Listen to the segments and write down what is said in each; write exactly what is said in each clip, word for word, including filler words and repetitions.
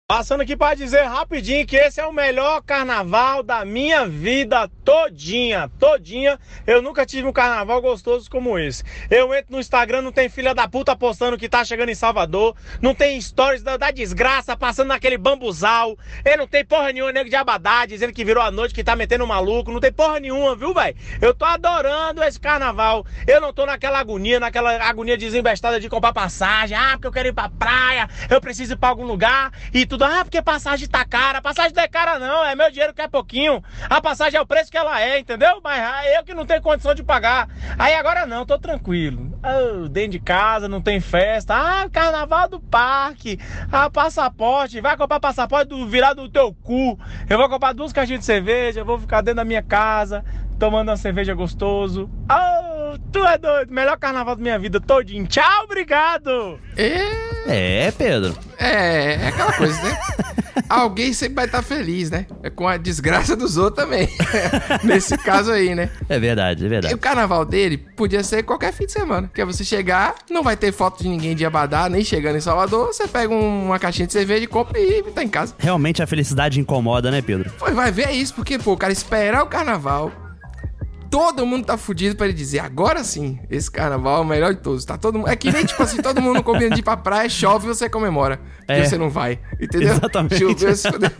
Passando aqui para dizer rapidinho que esse é o melhor carnaval da minha vida todinha, todinha. Eu nunca tive um carnaval gostoso como esse. Eu entro no Instagram, não tem filha da puta postando que tá chegando em Salvador, não tem stories da, da desgraça passando naquele bambuzal, e não tem porra nenhuma, nego de Abadá dizendo que virou a noite, que tá metendo maluco, não tem porra nenhuma, viu, velho? Eu tô adorando esse carnaval. Eu não tô naquela agonia, naquela agonia desembestada de comprar passagem, ah, porque eu quero ir pra praia, eu preciso ir pra algum lugar e tudo. Ah, porque passagem tá cara. A passagem não é cara não, é meu dinheiro que é pouquinho. A passagem é o preço que ela é, entendeu? Mas ah, eu que não tenho condição de pagar. Aí agora não, tô tranquilo. Oh, dentro de casa, não tem festa. Ah, carnaval do parque. Ah, passaporte. Vai comprar passaporte do virado do teu cu. Eu vou comprar duas caixinhas de cerveja, eu vou ficar dentro da minha casa, tomando uma cerveja gostoso. Oh, tu é doido. Melhor carnaval da minha vida todinho. Tchau, obrigado. É, é Pedro. É, é aquela coisa, né? Alguém sempre vai estar feliz, né? É com a desgraça dos outros também. Nesse caso aí, né? É verdade, é verdade. E o carnaval dele podia ser qualquer fim de semana. Que é você chegar, não vai ter foto de ninguém de Abadá, nem chegando em Salvador. Você pega um, uma caixinha de cerveja, compra e tá em casa. Realmente a felicidade incomoda, né, Pedro? Pô, vai ver isso, porque, pô, o cara esperar o carnaval... Todo mundo tá fudido pra ele dizer, agora sim, esse carnaval é o melhor de todos. Tá todo mundo... É que nem, tipo assim, todo mundo combina de ir pra praia, chove e você comemora. Porque É. você não vai, entendeu? Exatamente. Choveu, se fudeu.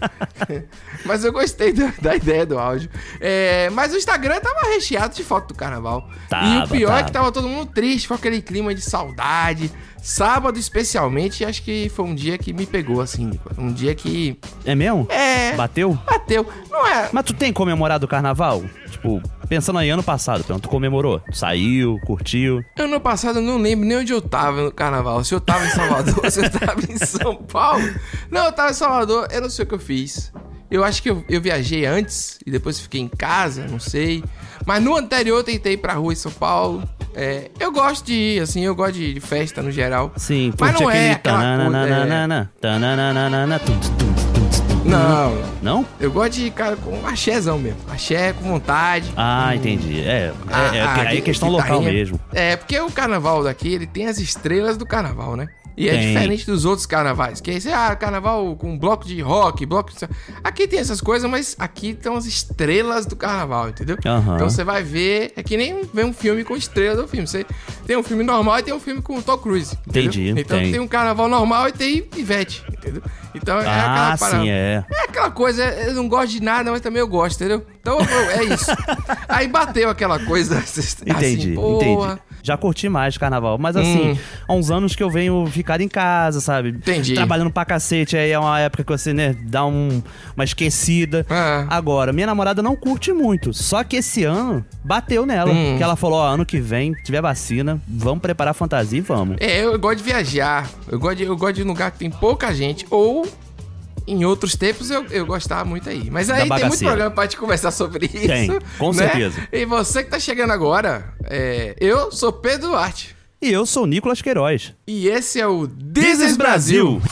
Mas eu gostei da, da ideia do áudio. É, mas o Instagram tava recheado de foto do carnaval. Tava, e o pior tava. é que tava todo mundo triste, com aquele clima de saudade. Sábado, especialmente, acho que foi um dia que me pegou, assim. Um dia que... É mesmo? É... Bateu? Bateu. Não é... Mas tu tem comemorado o carnaval? Tipo, pensando aí ano passado, tu comemorou? Saiu, curtiu? Ano passado eu não lembro nem onde eu tava no carnaval. Se eu tava em Salvador, se eu tava em São Paulo. Não, eu tava em Salvador, eu não sei o que eu fiz. Eu acho que eu, eu viajei antes e depois fiquei em casa, não sei. Mas no anterior eu tentei ir pra rua em São Paulo. É, eu gosto de ir, assim, eu gosto de, de festa no geral. Sim, mas não é aquela tananana, tananana, tum, tum, tum, tum. Não. Não? Eu gosto de ir, cara, com axézão mesmo. Axé, com vontade. Ah, com... entendi. É, Ah, é, é, ah, aí é questão local guitarrinha. mesmo. É, porque o carnaval daqui, ele tem as estrelas do carnaval, né? E é Tem. diferente dos outros carnavais. Que é esse, ah, carnaval com bloco de rock, bloco de... Aqui tem essas coisas, mas aqui estão as estrelas do carnaval, entendeu? Aham. Então você vai ver... É que nem ver um filme com estrelas do filme. Você tem um filme normal e tem um filme com o Tom Cruise, entendeu? Entendi, Então tem. tem um carnaval normal e tem Ivete, entendeu? Então é Ah, aquela parada. sim, é. É aquela coisa, eu não gosto de nada, mas também eu gosto, entendeu? Então eu- é isso. Aí bateu aquela coisa assim, Entendi, porra. entendi. Já curti mais carnaval, mas assim, Hum. há uns anos que eu venho ficar em casa, sabe? Entendi. Trabalhando pra cacete, aí é uma época que você, né, dá um, uma esquecida. Ah. Agora, minha namorada não curte muito, só que esse ano bateu nela, Hum. que ela falou, ó, ano que vem, tiver vacina, vamos preparar a fantasia e vamos. É, eu gosto de viajar. Eu gosto de, eu gosto de lugar que tem pouca gente. Ou, em outros tempos, eu, eu gostava muito aí. Mas aí tem muito bagaceira. programa pra te conversar sobre isso. Tem, com né? certeza. E você que tá chegando agora, é, eu sou Pedro Duarte. E eu sou o Nicolas Queiroz. E esse é o This is Brasil.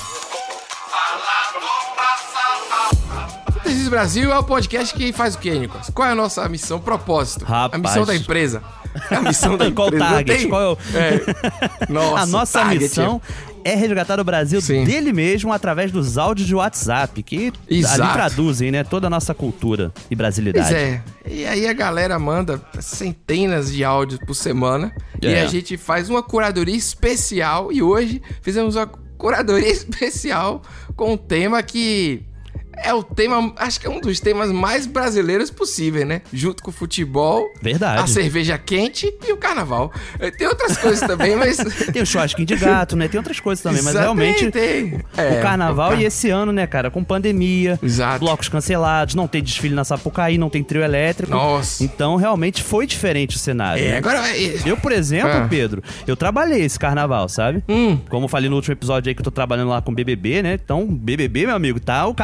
This is Brasil é o podcast que faz o quê, Nicolas? Qual é a nossa missão, propósito? Rapaz. A missão da empresa. A missão da Qual o empresa. Não target? tem? Qual é o... É. Nossa, a nossa target. missão é resgatar o Brasil Sim. dele mesmo através dos áudios de WhatsApp, que Exato. ali traduzem, né, toda a nossa cultura e brasilidade. Pois é. E aí a galera manda centenas de áudios por semana. E É. a gente faz uma curadoria especial. E hoje fizemos uma curadoria especial com um tema que... É o tema, acho que é um dos temas mais brasileiros possível, né? Junto com o futebol, Verdade. a cerveja quente e o carnaval. Eh, Tem outras coisas também, mas... Tem o churrasquinho de gato, né? Tem outras coisas também, mas Exatamente, realmente tem. É, o carnaval o car- e esse ano, né, cara, com pandemia, Exato. blocos cancelados, não tem desfile na Sapucaí, não tem trio elétrico. Nossa. Então, realmente foi diferente o cenário. É, né? agora vai... Eu, por exemplo, Ah. Pedro, eu trabalhei esse carnaval, sabe? Hum. Como eu falei no último episódio aí que eu tô trabalhando lá com B B B, né? Então, B B B, meu amigo, tá o carnaval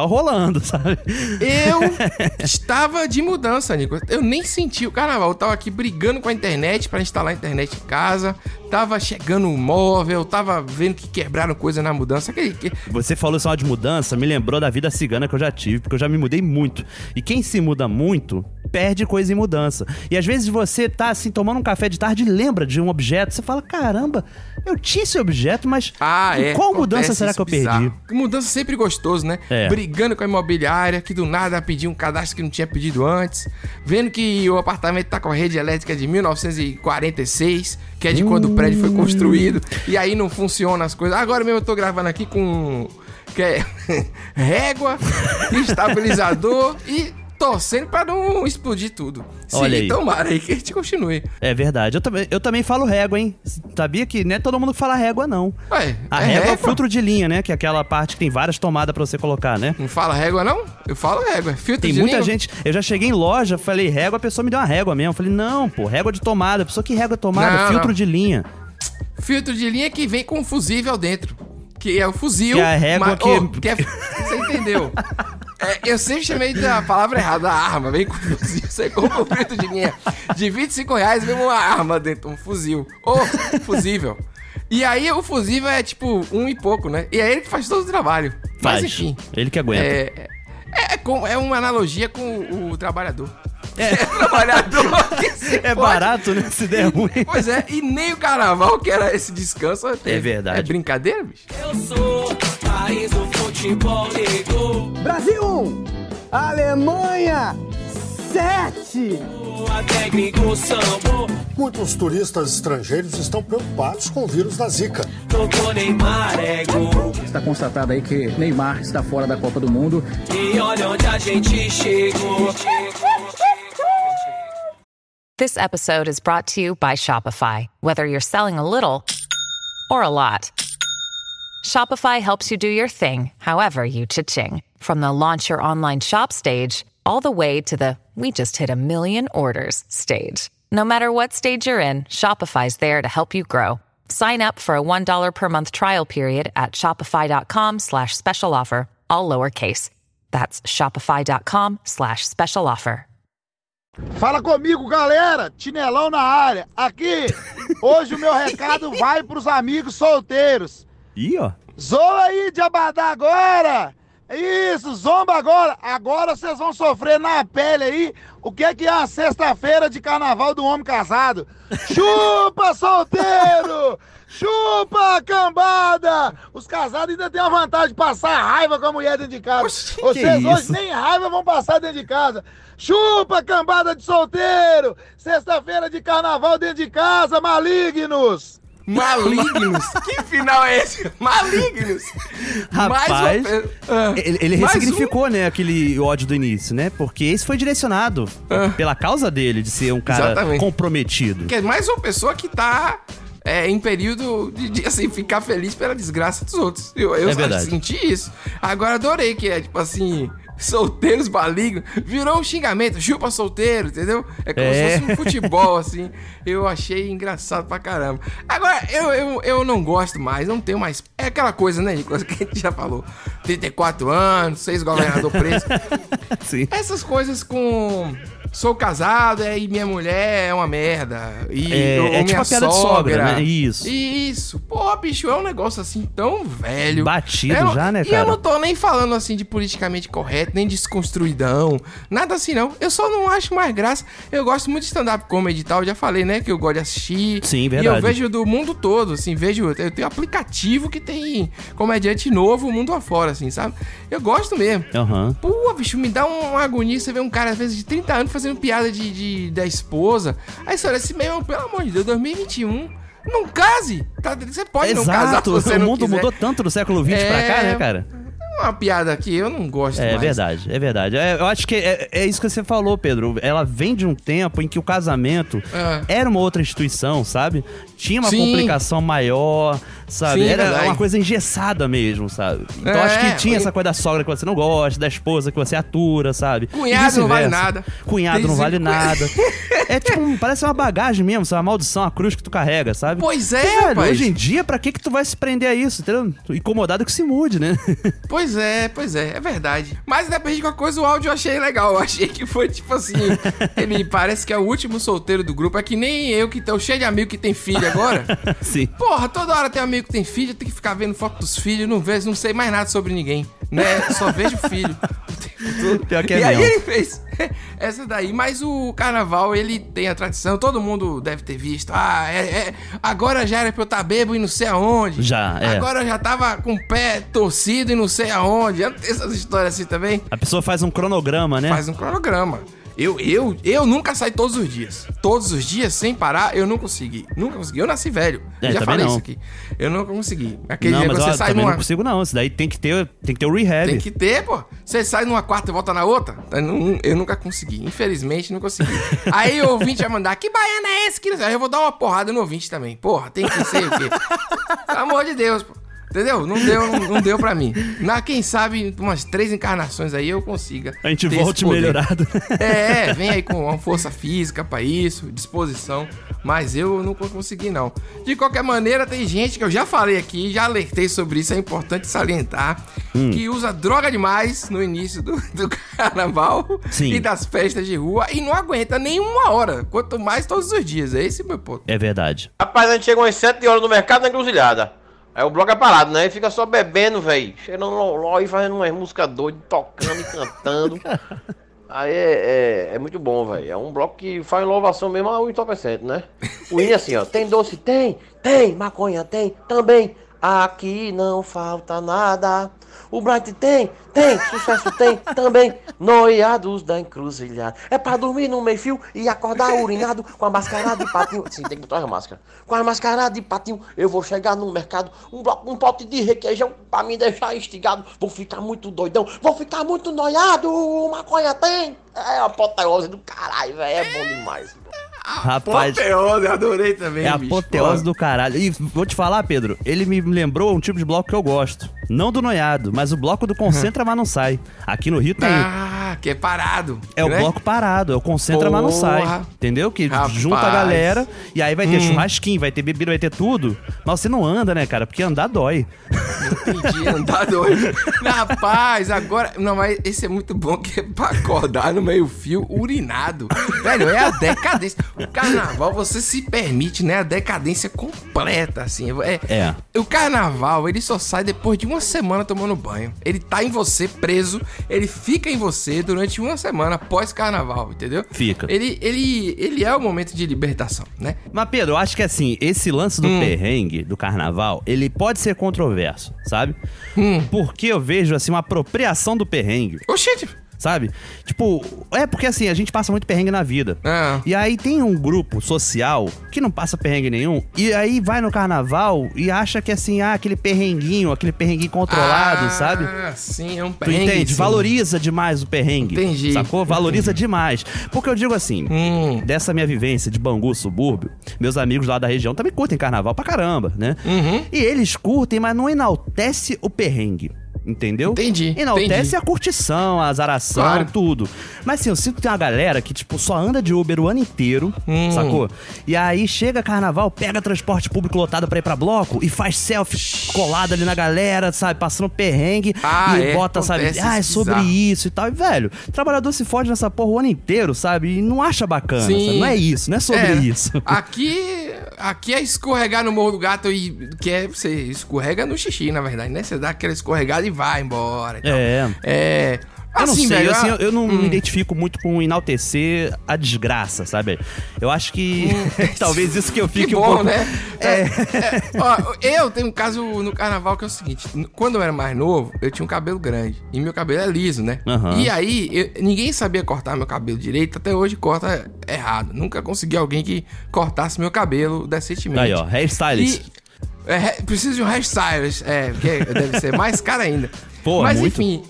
rolando, sabe? Eu estava de mudança, Nico. Eu nem senti o carnaval. Eu tava aqui brigando com a internet pra instalar a internet em casa. Tava chegando um móvel, tava vendo que quebraram coisa na mudança. Que, que... Você falou só de mudança, me lembrou da vida cigana que eu já tive, porque eu já me mudei muito. E quem se muda muito, perde coisa em mudança. E às vezes você tá assim, tomando um café de tarde e lembra de um objeto. Você fala, caramba, eu tinha esse objeto, mas ah, é, qual mudança será que eu bizarro. perdi? Mudança sempre gostoso, né? É. Brigando com a imobiliária, que do nada pediu um cadastro que não tinha pedido antes. Vendo que o apartamento tá com a rede elétrica de mil novecentos e quarenta e seis, que é de quando o prédio foi construído. E aí não funciona as coisas. Agora mesmo eu tô gravando aqui com que é régua, estabilizador e torcendo pra não explodir tudo. Olha Sim, aí. tomara aí que a gente continue. É verdade. Eu também, eu também falo régua, hein? Sabia que não é todo mundo que fala régua, não. Ué, A é régua é o régua? filtro de linha, né? Que é aquela parte que tem várias tomadas pra você colocar, né? Não fala régua, não? Eu falo régua. Filtro Tem de muita linha? gente... Eu já cheguei em loja, falei régua, a pessoa me deu uma régua mesmo. Eu falei, não, pô, régua de tomada. A pessoa, que régua de tomada? Não, filtro não. de linha. Filtro de linha que vem com um fusível dentro. Que é o fuzil. Que é a régua mas- que- oh, que é- Você entendeu? É, eu sempre chamei da palavra errada, a arma. Vem com fuzil. Você compra um filtro de linha de vinte e cinco reais, vem uma arma dentro, um fuzil. Ou fusível. E aí o fusível é tipo um e pouco, né? E é ele que faz todo o trabalho. Faz. Mas enfim. Ele que aguenta. É, é, é, com- é uma analogia com o, o trabalhador. É, trabalhador que se É pode- barato, né? Se der ruim. Pois é, e nem o carnaval, que era esse descanso, teve. É verdade. É brincadeira, bicho? Eu sou país do futebol negro. Brasil um, Alemanha sete. Até gringo sambo. Muitos turistas estrangeiros estão preocupados com o vírus da Zika. Tocou Neymar é gol. Está constatado aí que Neymar está fora da Copa do Mundo. E olha onde a gente chegou. This episode is brought to you by Shopify. Whether you're selling a little or a lot, Shopify helps you do your thing, however you cha-ching. From the launch your online shop stage, all the way to the we just hit a million orders stage. No matter what stage you're in, Shopify's there to help you grow. Sign up for a one dollar per month trial period at shopify.com slash special offer, all lowercase. That's shopify.com slash special offer. Fala comigo, galera! Chinelão na área. Aqui, hoje o meu recado vai pros amigos solteiros. Ih, ó. Zoa aí de abadá agora! Isso, zomba agora! Agora vocês vão sofrer na pele aí o que é que é a sexta-feira de carnaval do homem casado. Chupa, solteiro! Chupa, cambada! Os casados ainda têm a vantagem de passar raiva com a mulher dentro de casa. Oxi, que Vocês hoje isso? nem raiva vão passar dentro de casa. Chupa, cambada de solteiro! Sexta-feira de carnaval dentro de casa, malignos! Malignos? Que final é esse? Malignos! Rapaz, Mais uma... Ah, Ele, ele mais ressignificou, né, aquele ódio do início, né? Porque esse foi direcionado Ah. pela causa dele, de ser um cara Exatamente. comprometido. um. Que é mais uma pessoa que tá é, em período de, de, assim, ficar feliz pela desgraça dos outros. Eu, eu É verdade. senti isso. Agora adorei que é, tipo assim... Solteiros malignos, virou um xingamento, chupa solteiro, entendeu? É como É. se fosse um futebol, assim. Eu achei engraçado pra caramba. Agora, eu, eu, eu não gosto mais, não tenho mais. É aquela coisa, né, Nicolas, que a gente já falou. trinta e quatro anos, seis governador preso. Sim. Essas coisas com. Sou casado é, e minha mulher é uma merda. E, É, ou é minha tipo uma piada de sogra, né? Isso. Isso. Pô, bicho, é um negócio assim tão velho. Batido É um- já, né, E cara? eu não tô nem falando assim de politicamente correto, nem desconstruidão. Nada assim, não. Eu só não acho mais graça. Eu gosto muito de stand-up comedy e tal. Eu já falei, né, que eu gosto de assistir. Sim, E verdade. eu vejo do mundo todo, assim. Vejo. Eu tenho aplicativo que tem comediante novo mundo afora, assim, sabe? Eu gosto mesmo. Aham. Pô, bicho, me dá uma agonia você ver um cara, às vezes, de trinta anos fazendo piada de, de- da esposa. Aí você olha assim, meu, pelo amor de Deus, dois mil e vinte e um, não case. Tá? Você pode não casar Exato, se você o não mundo quiser. mudou tanto do século vinte pra cá, né, cara? É uma piada que eu não gosto É mais. verdade, é verdade. É, eu acho que é, é isso que você falou, Pedro. Ela vem de um tempo em que o casamento Ah. era uma outra instituição, sabe? Tinha uma Sim. complicação maior, sabe? Sim, Era verdade. uma coisa engessada mesmo, sabe? Então É, acho que tinha foi- essa coisa da sogra que você não gosta, da esposa que você atura, sabe? E Cunhado não vale vice-versa. nada. Cunhado Tem não vale sempre- nada. É tipo, um- parece uma bagagem mesmo, sabe? Uma maldição, uma cruz que tu carrega, sabe? Pois é, E, velho, rapaz. hoje em dia, pra que que tu vai se prender a isso, entendeu? Incomodado que se mude, né? Pois é, pois é, é verdade. Mas independente de qualquer coisa, o áudio eu achei legal. Eu achei que foi tipo assim. Ele parece que é o último solteiro do grupo. É que nem eu que tô cheio de amigo que tem filho agora. Sim. Porra, toda hora tem um amigo que tem filho, tem que ficar vendo foto dos filhos, não vejo, não sei mais nada sobre ninguém, né? Só vejo filho. Pior que é E aí mesmo. ele fez essa daí, mas o carnaval, ele tem a tradição, todo mundo deve ter visto. Ah, é, é, agora já era pra eu estar bêbado e não sei aonde. Já, é. Agora eu já tava com o pé torcido e não sei aonde. Já não tem essas histórias assim também? A pessoa faz um cronograma, né? Faz um cronograma. Eu, eu, eu nunca saio todos os dias. Todos os dias, sem parar, eu não consegui. Nunca consegui. Eu nasci velho. É, Já também falei não. isso aqui. Eu nunca consegui. Aquele Não, dia mas que ó, você sai também numa... não consigo não. Isso daí tem que ter, tem que ter o rehab. Tem que ter, pô. Você sai numa quarta e volta na outra? Eu, não- eu nunca consegui. Infelizmente, não consegui. Aí o ouvinte vai mandar, que baiana é esse? Que... Aí eu vou dar uma porrada no ouvinte também. Porra, tem que ser o quê? Pelo amor de Deus, pô. Entendeu? Não deu, não, não deu pra mim. Na, quem sabe, umas três encarnações aí eu consiga. A gente ter esse volte poder. melhorado. É, vem aí com uma força física pra isso, disposição. Mas eu não consegui, não. De qualquer maneira, tem gente que eu já falei aqui, já alertei sobre isso, é importante salientar, Hum. que usa droga demais no início do, do carnaval Sim. e das festas de rua e não aguenta nem uma hora, quanto mais todos os dias. É esse o meu ponto. É verdade. Rapaz, a gente chega umas sete horas no mercado na encruzilhada. Aí o bloco é parado, né? E fica só bebendo, velho. Cheirando loló e fazendo umas músicas doidas, tocando e cantando. Aí é, é, é muito bom, velho. É um bloco que faz louvação mesmo ao entorpecente, né? O hino é assim, ó. Tem doce? Tem. Tem. Maconha? Tem. Também. Aqui não falta nada. O Bright tem, tem, sucesso tem, também. Noiados da encruzilhada. É pra dormir no meio-fio e acordar urinado com a mascarada de patinho. Sim, tem que botar a máscara. Com a mascarada de patinho, eu vou chegar no mercado. Um, bloco, um pote de requeijão pra me deixar instigado. Vou ficar muito doidão, vou ficar muito noiado. Maconha tem. É a apoteose do caralho, velho. É bom demais. Rapaz, Apoteose, eu adorei também, é a bicho. apoteose Pô. do caralho. E vou te falar, Pedro, ele me lembrou um tipo de bloco que eu gosto. Não do noiado, mas o bloco do Concentra, mas não sai. Aqui no Rio tem. Ah, que é parado. É o né? bloco parado, é o Concentra, mas não sai. Porra. Entendeu? Que Rapaz. junta a galera e aí vai ter Hum. churrasquinho, vai ter bebida, vai ter tudo. Mas você não anda, né, cara? Porque andar dói. Entendi, não tá doido. Rapaz, agora. Não, mas esse é muito bom que é pra acordar no meio-fio urinado. Velho, é a decadência. O carnaval, você se permite, né? A decadência completa, assim. É. É. O carnaval, ele só sai depois de uma semana tomando banho. Ele tá em você preso, ele fica em você durante uma semana pós-carnaval, entendeu? Fica. Ele, ele, ele é o momento de libertação, né? Mas, Pedro, eu acho que assim, esse lance do Hum. perrengue, do carnaval, ele pode ser controverso, sabe? Hum. Porque eu vejo, assim, uma apropriação do perrengue. Oxente. Sabe? Tipo, é porque assim, a gente passa muito perrengue na vida. Ah. E aí tem um grupo social que não passa perrengue nenhum, e aí vai no carnaval e acha que assim, ah, aquele perrenguinho, aquele perrenguinho controlado, ah, sabe? Ah, sim, é um Tu perrengue. entende? sim. Valoriza demais o perrengue. Entendi. Sacou? Valoriza demais. Porque eu digo assim, Hum. dessa minha vivência de Bangu, subúrbio, meus amigos lá da região também curtem carnaval pra caramba, né? Uhum. E eles curtem, mas não enaltece o perrengue. Entendeu? Entendi, Enaltece entendi. a curtição, a azaração, Claro. tudo. Mas assim, eu sinto que tem uma galera que, tipo, só anda de Uber o ano inteiro, Hum. sacou? E aí chega carnaval, pega transporte público lotado pra ir pra bloco e faz selfie colado ali na galera, sabe? Passando perrengue Ah, e é, bota, sabe? acontece Ah, é isso sobre bizarro. isso e tal. E, velho, o trabalhador se fode nessa porra o ano inteiro, sabe? E não acha bacana, Sim. sabe? Não é isso, não é sobre É, isso. Aqui, aqui é escorregar no Morro do Gato e que é, você escorrega no xixi, na verdade, né? Você dá aquela escorregada e vai embora e tal. É. É. Eu não Assim, sei, velho, assim, ah, eu, eu não hum. me identifico muito com enaltecer a desgraça, sabe? Eu acho que talvez isso que eu fique Que um bom, pouco... né? É. é, ó, eu tenho um caso no carnaval que é o seguinte: quando eu era mais novo, eu tinha um cabelo grande. E meu cabelo é liso, né? Aham. E aí, eu- ninguém sabia cortar meu cabelo direito, até hoje corta errado. Nunca consegui alguém que cortasse meu cabelo decentemente. Aí, ó, hairstylist. E, é, preciso de um hairstylist, é, porque deve ser mais caro ainda. Pô, Mas muito. enfim.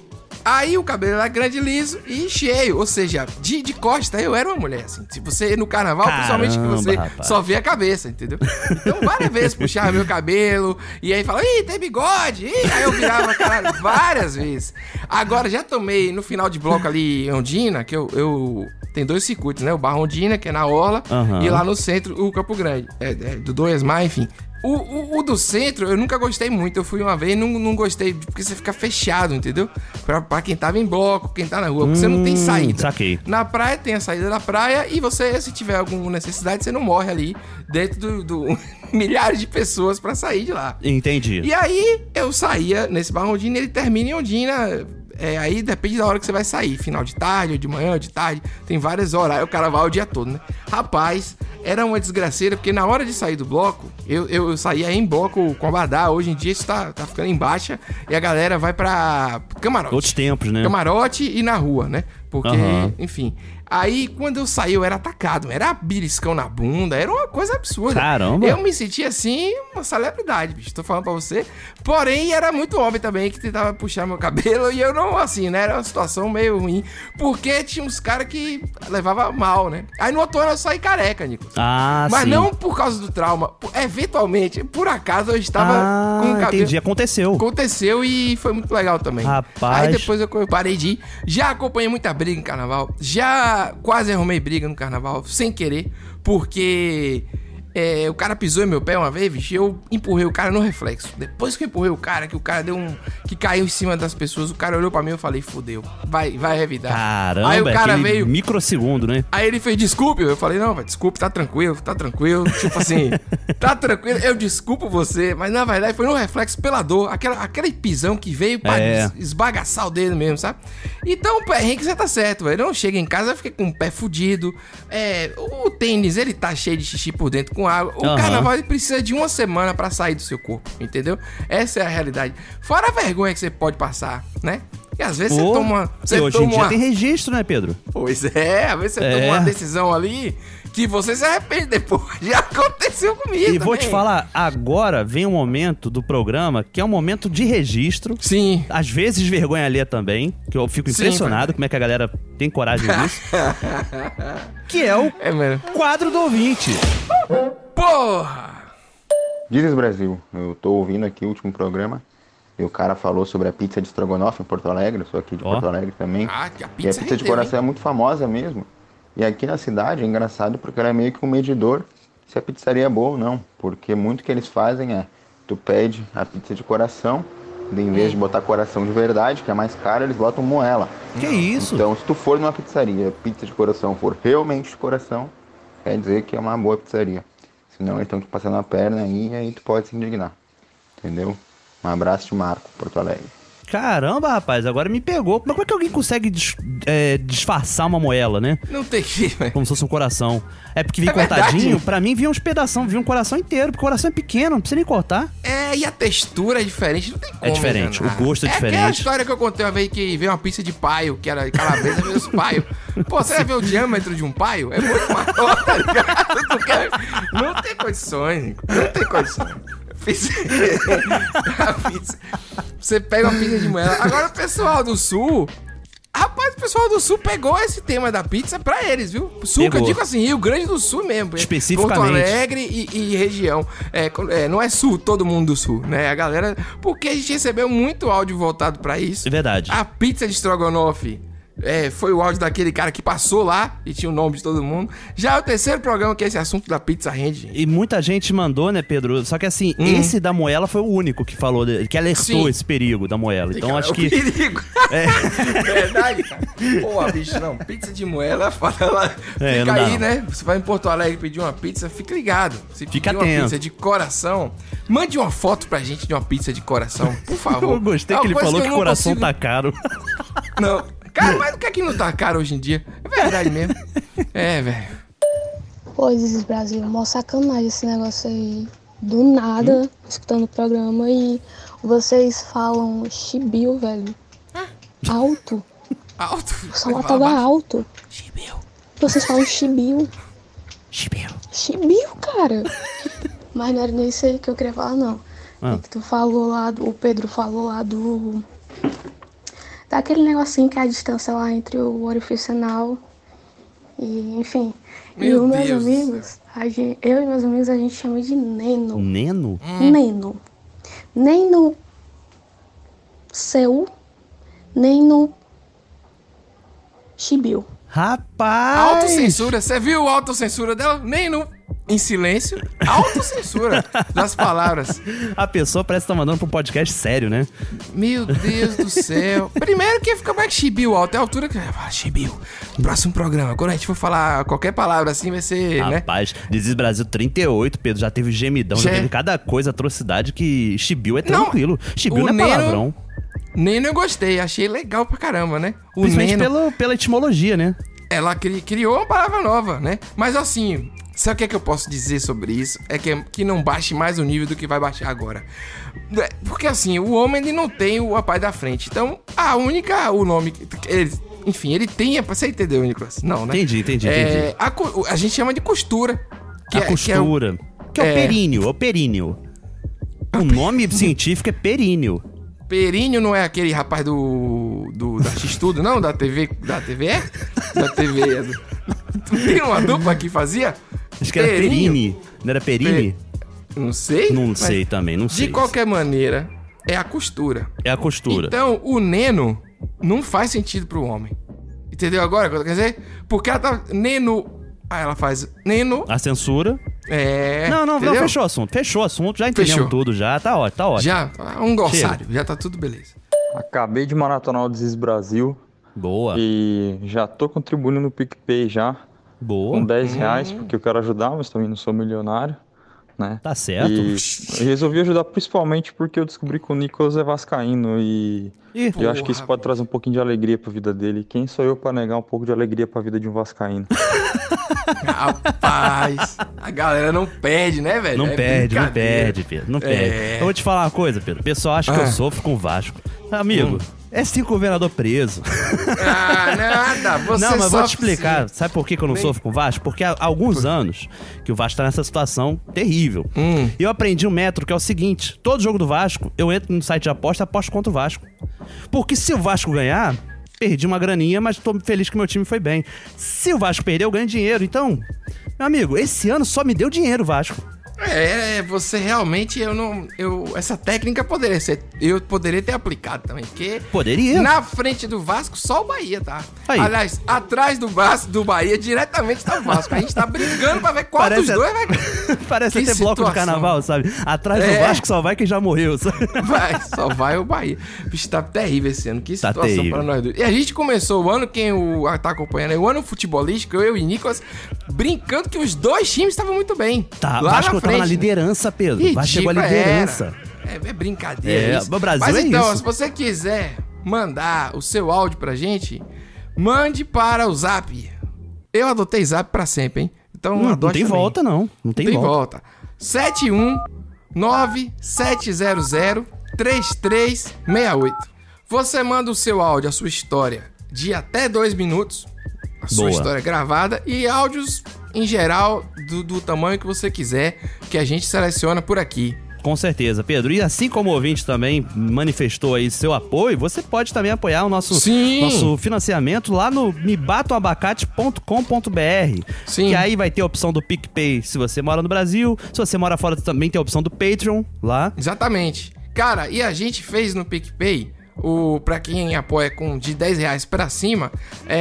Aí o cabelo era grande, liso e cheio. Ou seja, de, de costa eu era uma mulher, assim. Se você no carnaval, Caramba, principalmente que você rapaz. só vê a cabeça, entendeu? Então várias vezes puxava meu cabelo e aí falava, ih, tem bigode. Ih, aí eu virava, caralho, várias vezes. Agora já tomei no final de bloco ali em Ondina, que eu... eu tem dois circuitos, né? O Barra Ondina, que é na Orla, Uhum. e lá no centro, o Campo Grande. É, é, do Doesmar, enfim. O, o, o do centro, eu nunca gostei muito. Eu fui uma vez e não, não gostei, porque você fica fechado, entendeu? Pra, pra quem tava em bloco, quem tá na rua, porque você não tem Hum, saída. saquei. Na praia tem a saída da praia e você, se tiver alguma necessidade, você não morre ali dentro do, do milhares de pessoas pra sair de lá. Entendi. E aí, eu saía nesse Barra Ondina e ele termina em Ondina. É, aí depende da hora que você vai sair. Final de tarde, ou de manhã, ou de tarde. Tem várias horas. Aí o cara vai o dia todo, né? Rapaz, era uma desgraceira, porque na hora de sair do bloco, eu, eu, eu saía em bloco com Abadá. Hoje em dia isso tá, tá ficando em baixa. E a galera vai pra camarote. Outros tempos, né? Camarote e na rua, né? Porque, Aham. enfim... Aí, quando eu saí, eu era atacado. Era beliscão na bunda. Era uma coisa absurda. Caramba. Eu me sentia, assim, uma celebridade, bicho. Tô falando pra você. Porém, era muito homem também que tentava puxar meu cabelo. E eu não, assim, né? Era uma situação meio ruim. Porque tinha uns caras que levavam mal, né? Aí, no outro ano, eu saí careca, Nicolas. Ah, Mas sim. não por causa do trauma. Eventualmente, por acaso, eu estava Ah, com o cabelo... entendi. Aconteceu. Aconteceu e foi muito legal também. Rapaz. Aí depois eu parei de ir. Já acompanhei muita briga em carnaval. Já quase arrumei briga no carnaval, sem querer. Porque é, o cara pisou em meu pé uma vez, bicho, e eu empurrei o cara no reflexo. Depois que eu empurrei o cara, que o cara deu um... que caiu em cima das pessoas, o cara olhou pra mim e eu falei, fudeu, vai, vai revidar. Caramba, Aí o cara aquele veio... microsegundo, né? Aí ele fez desculpe, eu falei, não, desculpe, tá tranquilo, tá tranquilo. Tipo assim, tá tranquilo, eu desculpo você, mas na verdade foi um reflexo pela dor, aquela, aquele pisão que veio pra É. es- esbagaçar o dedo mesmo, sabe? Então o pé Henrique, você tá certo, velho. Eu não chego em casa, eu fiquei com o pé fudido. É, o tênis, ele tá cheio de xixi por dentro com água. O Aham. carnaval, ele precisa de uma semana pra sair do seu corpo, entendeu? Essa é a realidade. Fora a vergonha que você pode passar, né? E às vezes Pô, você toma... Você e hoje toma em dia uma... tem registro, né, Pedro? Pois é, às vezes você É. toma uma decisão ali que você se arrepende depois. Já aconteceu comigo. E vou te também. falar, agora vem um momento do programa que é um momento de registro. Sim. Às vezes vergonha alheia também, que eu fico Sim, impressionado cara. como é que a galera tem coragem disso. Que é o É mesmo. quadro do ouvinte. Porra! Dizes Brasil, eu tô ouvindo aqui o último programa e o cara falou sobre a pizza de estrogonofe em Porto Alegre, eu sou aqui de Ó. Porto Alegre também. Ah, que a E a pizza pizza de rendeu, coração hein? é muito famosa mesmo. E aqui na cidade é engraçado porque ela é meio que um medidor se a pizzaria é boa ou não. Porque muito que eles fazem é, tu pede a pizza de coração, e em vez de botar coração de verdade, que é mais caro, eles botam moela. Que isso? Então, se tu for numa pizzaria, a pizza de coração for realmente de coração, quer dizer que é uma boa pizzaria. Senão eles estão te passando a perna aí e aí tu pode se indignar. Entendeu? Um abraço de Marco, Porto Alegre. Caramba, rapaz, agora me pegou. Mas como é que alguém consegue dis- é, disfarçar uma moela, né? Não tem que, velho. Como se fosse um coração. É porque vinha É verdade. cortadinho, pra mim vinha uns pedação, vinha um coração inteiro, porque o coração é pequeno, não precisa nem cortar. É, e a textura é diferente, não tem como. É diferente, enganar. o gosto é aquela diferente. história que eu contei uma vez que veio uma pizza de paio, que era calabresa versus paio. Pô, você vai ver o diâmetro de um paio? É muito maior, tá ligado? Tu quer- Não tem condições, Nico. Não tem condições. Fiz- a pizza. Você pega uma pizza de moela. Agora o pessoal do Sul... Rapaz, o pessoal do Sul pegou esse tema da pizza pra eles, viu? Sul, que eu Pegou. digo assim, Rio Grande do Sul mesmo. Especificamente. Porto Alegre e, e região. É, co- é, não é Sul, todo mundo do Sul, né? A galera... Porque a gente recebeu muito áudio voltado pra isso. É verdade. A pizza de estrogonofe é, foi o áudio daquele cara que passou lá e tinha o nome de todo mundo. Já é o terceiro programa que esse assunto da pizza rende, gente. E muita gente mandou, né, Pedro? Só que assim, Hum. esse da moela foi o único que falou, de- que alertou Sim. esse perigo da moela. Então Cara, acho é um que. perigo. É verdade, cara. Pô, bicho, não. Pizza de moela, fala lá. É, não Fica dá, aí, não. né? Você vai em Porto Alegre pedir uma pizza, fica ligado. Se Fica pedir uma atento. pizza de coração, mande uma foto pra gente de uma pizza de coração, por favor. Eu gostei É uma que ele coisa falou eu que o não coração consigo- tá caro. Não. Cara, mas o que é que não tá caro hoje em dia? É verdade mesmo. É, velho. Pô, Dizes Brasil, mó sacanagem esse negócio aí. Do nada, Hum? escutando o programa e vocês falam chibio, velho. Alto. Alto? O som lá tava alto. Chibio. Vocês falam chibio. Chibio. Chibio, cara. Mas não era nem isso aí que eu queria falar, não. Ah. É que tu falou lá, do, o Pedro falou lá do... Dá aquele negocinho que é a distância lá entre o orifício anal e, enfim. Meu e os meus Deus do amigos, a gente, eu e meus amigos, a gente chama de neno. Neno? Hum. Neno. Nem no seu, nem no chibio. Rapaz! Autocensura, você viu a autocensura dela? Nem no... Em silêncio, autocensura das palavras. A pessoa parece que tá mandando pra um podcast sério, né? Meu Deus do céu. Primeiro que fica mais chibio alto, é a altura que... Ah, chibio. Próximo programa, quando a gente for falar qualquer palavra assim, vai ser, né? Rapaz, Desis Brasil trinta e oito, Pedro, já teve gemidão, já, Já- teve cada coisa, atrocidade que chibio é Não, tranquilo. Chibio o não é Neno- palavrão. Neno eu gostei, achei legal pra caramba, né? O Principalmente Neno, pelo, pela etimologia, né? ela cri- criou uma palavra nova, né? Mas assim, sabe o que é que eu posso dizer sobre isso? É que, que não baixe mais o nível do que vai baixar agora. É, porque assim, o homem ele não tem o rapaz da frente. Então, a única, o nome... Ele, enfim, ele tem... Você entendeu, Nicolas? Não, né? Entendi, entendi, É, entendi. A, cu- a gente chama de costura. Que a é- que é o- costura. Que é o, é- períneo, é o períneo. O nome científico é períneo. Períneo não é aquele rapaz do. do da X-Tudo, não? Da T V. Da T V é? Da T V. É do... Tem uma dupla que fazia? Acho que era perine. Não era perine? Pe... Não sei. Não mas sei também, não sei. De qualquer maneira, é a costura. É a costura. Então, o neno não faz sentido pro homem. Entendeu agora o que eu quero dizer? Porque ela tá. Neno. Aí ela faz neno. A censura. É. Não, não, não, entendeu? fechou o assunto. Fechou o assunto, já entendemos Fechou. tudo, já. Tá ótimo, tá ótimo. Já, um glossário, Chega. já tá tudo beleza. Acabei de maratonar o Desis Brasil. Boa. E já tô contribuindo no PicPay já. Boa. Com dez reais, porque eu quero ajudar, mas também não sou milionário, né? Tá certo. E eu resolvi ajudar principalmente porque eu descobri que o Nicolas é vascaíno e Ih, eu acho que isso pode trazer um pouquinho de alegria pra vida dele. Quem sou eu pra negar um pouco de alegria pra vida de um vascaíno? Rapaz, a galera não perde, né, velho? Não É perde, não brincadeira. perde, Pedro. Não É. perde. Eu vou te falar uma coisa, Pedro. O pessoal acha que Ah. eu sofro com o Vasco. Amigo, Hum. é cinco governador preso. Ah, nada. Você Não, mas vou te sofre explicar. sim. Sabe por que, que eu não Bem- sofro com o Vasco? Porque há alguns anos que o Vasco tá nessa situação terrível. Hum. E eu aprendi um método que é o seguinte: todo jogo do Vasco, eu entro no site de aposta e aposto contra o Vasco. Porque se o Vasco ganhar, perdi uma graninha, mas tô feliz que meu time foi bem. Se o Vasco perder, eu ganho dinheiro. Então, meu amigo, esse ano só me deu dinheiro o Vasco. É, você realmente, eu não. Eu, essa técnica poderia ser. Eu poderia ter aplicado também, porque. Poderia. Na frente do Vasco, só o Bahia, tá? Aí. Aliás, atrás do Vasco, do Bahia, diretamente tá o Vasco. A gente tá brigando pra ver qual Parece dos a- dois vai. Parece Que até bloco de situação. carnaval, sabe? Atrás do É. Vasco só vai quem já morreu, sabe? Vai, só vai o Bahia. Bicho, tá terrível esse ano. Que Tá situação terrível. pra nós dois. E a gente começou o ano, quem o, tá acompanhando, aí, o ano futebolístico, eu e Nicolas, brincando que os dois times estavam muito bem. Tá, o lá Vasco na tava na frente. liderança, Pedro. O Vasco chegou à Ridículo, liderança. era. É, é brincadeira. É, isso. o Brasil Mas é então, isso. se você quiser mandar o seu áudio pra gente, mande para o Zap. Eu adotei Zap pra sempre, hein? Então, Não, não adote tem também. volta, não. Não tem, Tem volta. volta. sete um nove sete zero zero três três seis oito. Você manda o seu áudio, a sua história, de até dois minutos. A sua Boa. história gravada e áudios em geral do, do tamanho que você quiser, que a gente seleciona por aqui. Com certeza, Pedro. E assim como o ouvinte também manifestou aí seu apoio, você pode também apoiar o nosso, Sim. nosso financiamento lá no me bato um abacate ponto com ponto b r. Sim. Que aí vai ter a opção do PicPay se você mora no Brasil. Se você mora fora, também tem a opção do Patreon lá. Exatamente. Cara, e a gente fez no PicPay, o, pra quem apoia com de dez reais pra cima,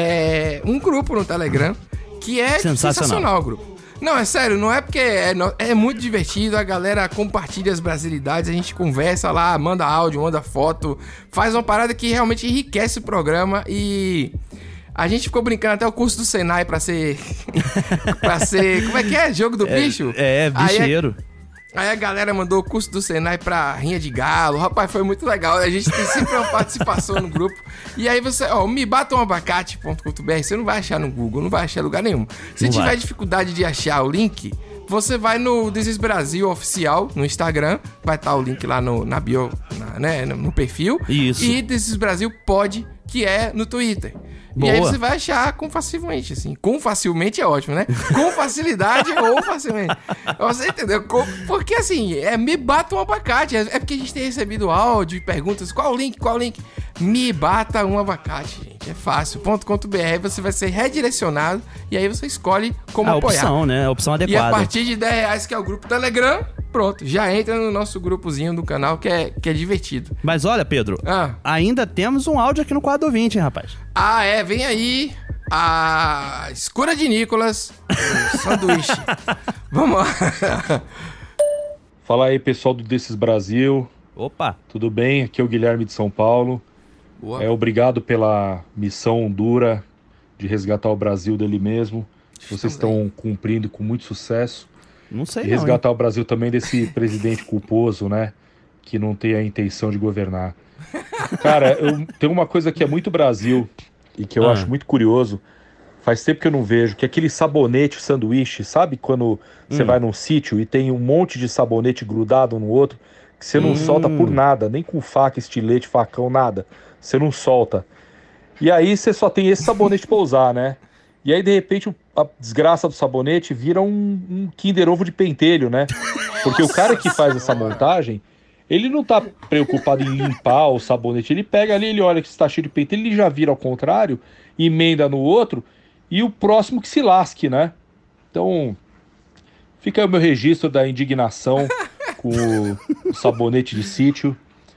é um grupo no Telegram que é Sensacional. sensacional o grupo. Não, é sério, não é porque é, no- é muito divertido, a galera compartilha as brasilidades, a gente conversa lá, manda áudio, manda foto, faz uma parada que realmente enriquece o programa e a gente ficou brincando até o curso do Senai pra ser... pra ser... Como é que é? Jogo do bicho? É, Aí bicheiro. Aí a galera mandou o curso do Senai pra Rinha de Galo. Rapaz, foi muito legal. A gente tem sempre uma participação no grupo. E aí você, ó, me bata um abacate ponto com ponto b r. Você não vai achar no Google, não vai achar em lugar nenhum. Se Não tiver vai. dificuldade de achar o link, você vai no Desis Brasil oficial no Instagram. Vai estar o link lá no, na bio, na- né, no perfil. Isso. E Desis Brasil Pod, que é no Twitter. E aí você vai achar com facilmente, assim. Com facilmente é ótimo, né? Com facilidade ou facilmente. Você entendeu? Porque assim, é me bata um abacate. É porque a gente tem recebido áudio e perguntas. Qual o link? Qual o link? Me bata um abacate, gente. É fácil. .com.br, você vai ser redirecionado e aí você escolhe como a apoiar. A opção, né? A opção adequada. E a partir de dez reais, que é o grupo Telegram, pronto. Já entra no nosso grupozinho do canal que é, que é divertido. Mas olha, Pedro, ah. ainda temos um áudio aqui no quadro ouvinte, hein, rapaz? Ah, é. Vem aí a escura de Nicolas, o sanduíche. Vamos lá. Fala aí, pessoal do Desses Brasil. Opa. Tudo bem? Aqui é o Guilherme de São Paulo. Boa. É, obrigado pela missão dura de resgatar o Brasil dele mesmo. Vocês estão cumprindo com muito sucesso. Não sei E não, resgatar hein? o Brasil também desse presidente culposo, né? Que não tem a intenção de governar. Cara, eu, tem uma coisa que é muito Brasil e que eu Ah. acho muito curioso. Faz tempo que eu não vejo, que é aquele sabonete sanduíche, sabe? Quando você Hum. vai num sítio e tem um monte de sabonete grudado um no outro, que você não Hum. solta por nada, nem com faca, estilete, facão, nada. Você não solta. E aí você só tem esse sabonete pra usar, né? E aí, de repente, a desgraça do sabonete vira um, um Kinder Ovo de pentelho, né? Porque o cara que faz essa montagem, ele não tá preocupado em limpar o sabonete. Ele pega ali, ele olha que está cheio de pentelho, ele já vira ao contrário, emenda no outro, e o próximo que se lasque, né? Então, fica aí o meu registro da indignação com o, o sabonete de sítio.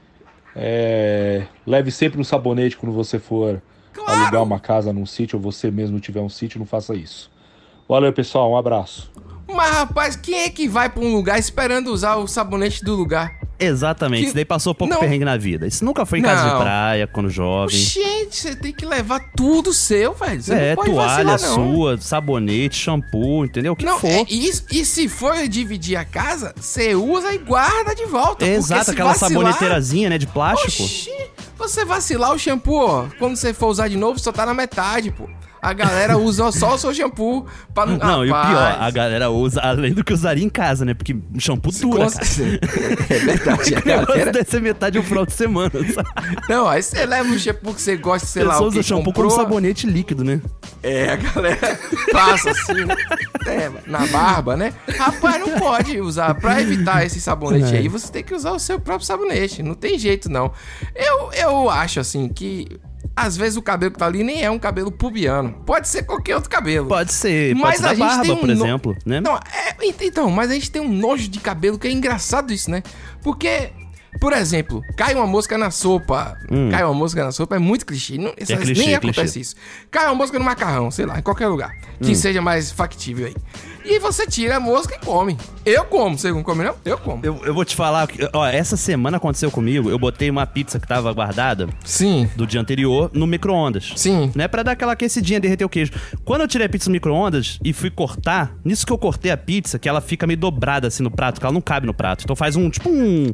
É, leve sempre um sabonete quando você for claro. alugar uma casa num sítio, ou você mesmo tiver um sítio, não faça isso. Valeu, pessoal, um abraço. Mas, rapaz, quem é que vai pra um lugar esperando usar o sabonete do lugar? Exatamente, Que- isso daí passou pouco Não. perrengue na vida. Isso nunca foi em casa Não. de praia, quando jovem. Gente, você tem que levar tudo seu, velho. Você É, não pode toalha vacilar, não. sua, sabonete, shampoo, entendeu? O que Não, for. é, e, e se for dividir a casa, você usa e guarda de volta. porque Exato, se aquela vacilar- saboneteirazinha, né, de plástico. Oxi, você vacilar o shampoo, ó, quando você for usar de novo, só tá na metade, pô. A galera usa só o seu shampoo pra não... Não, e o Rapaz, pior, a galera usa além do que usaria em casa, né? Porque shampoo dura, com cara. É verdade, a O negócio galera... deve ser metade de um final de semana, sabe? Não, aí você leva o shampoo que você gosta, sei A lá, pessoa o que usa shampoo comprou. como sabonete líquido, né? É, a galera passa assim, né? É, na barba, né? Rapaz, não pode usar. Pra evitar esse sabonete É. aí, você tem que usar o seu próprio sabonete. Não tem jeito, não. Eu, eu acho, assim, que às vezes o cabelo que tá ali nem é um cabelo pubiano. Pode ser qualquer outro cabelo. Pode ser, pode Mas ser a da gente barba, tem um por no- exemplo, né? Não, é, então, mas a gente tem um nojo de cabelo que é engraçado isso, né? Porque, por exemplo, cai uma mosca na sopa. Hum. Cai uma mosca na sopa é muito clichê. Não, essas- clichê, nem é acontece clichê. isso. Cai uma mosca no macarrão, sei lá, em qualquer lugar. Que Hum. seja mais factível aí. E você tira a mosca e come. Eu como. Você não come, não? Eu como. Eu, eu vou te falar, que, ó, essa semana aconteceu comigo, eu botei uma pizza que tava guardada Sim. do dia anterior no micro-ondas. Sim. Né, pra dar aquela aquecidinha, derreter o queijo. Quando eu tirei a pizza do micro-ondas e fui cortar, nisso que eu cortei a pizza, que ela fica meio dobrada assim no prato, que ela não cabe no prato. Então faz um, tipo um...